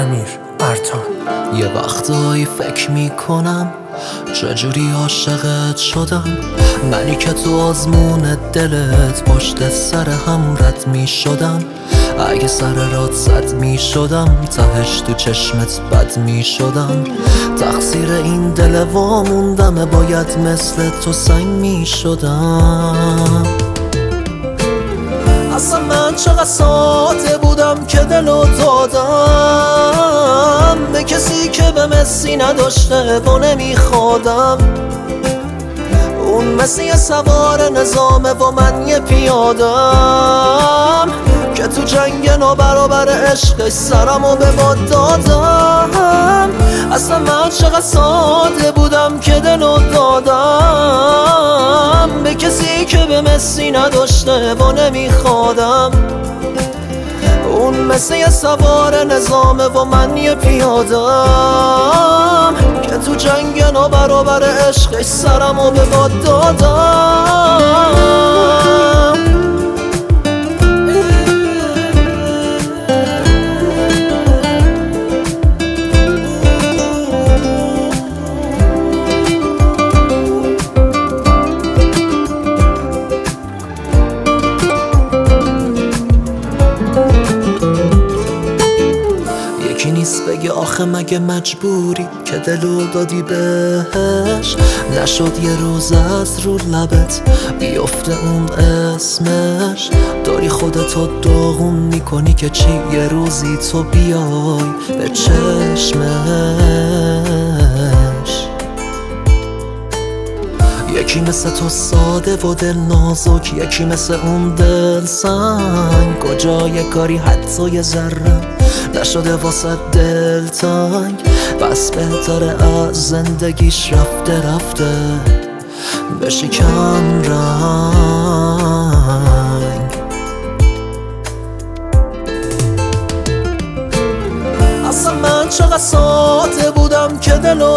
امیر ارتان. یه وقتایی فکر میکنم چجوری عاشقت شدم، منی که تو آزمون دلت پشت سر هم رد میشدم. اگه سر رات زد میشدم، تهش تو چشمت بد میشدم. تقصیر این دل واموندمه، باید مثل تو سنگ میشدم. اصلا من چقدر ساده بودم که دلو دادم به کسی که به مسی نداشته و نمیخوادم. اون مسی یه سوار نظامه و من یه پیادم که تو جنگ نابرابر عشقش سرمو به باد دادم. اصلا من چقدر ساده بودم که دلو دادم به کسی که به مسی نداشته و نمیخوادم. اون مثل یه سوار نظامه و من یه پیادم که تو جنگ نابرابر عشقش سرمو به باد دادم. یکی نیست بگه آخه مگه مجبوری که دلو دادی بهش، نشد یه روز از رو لبت بیفته اون اسمش. داری خودتو داغون میکنی که چی یه روزی تو بیای به چشمش. یکی مثل تو ساده و دل نازک، یکی مثل اون دل سنگ. کجای کاری حتی یه ذره نشده واسه دل تنگ، بس بهتره از زندگیش رفته رفته بشی کم رنگ. اصلا من چقدر ساده بودم که دلو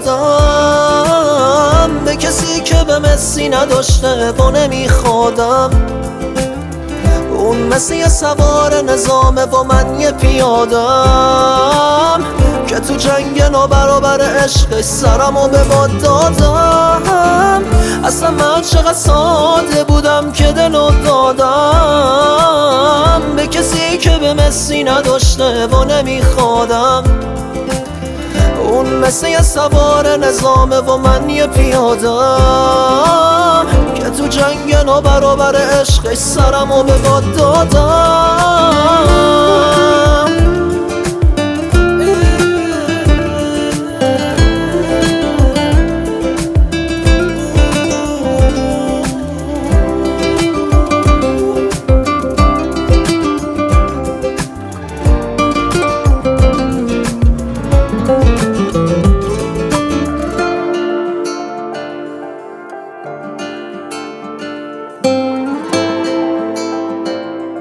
دادم به کسی که به مسی نداشته و نمیخوادم. اون مثل یه سوار نظامه و من یه پیادم که تو جنگ نابرابر عشقش سرمو به باد دادم. اصلا من چقدر ساده بودم که دلو دادم به کسی که به مسی نداشته و نمیخوادم. اون مثل یه سوار نظامه و من یه پیادم که تو جنگ نابرابر عشقش سرمو به باد دادم.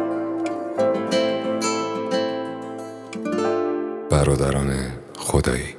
برادران خدایی.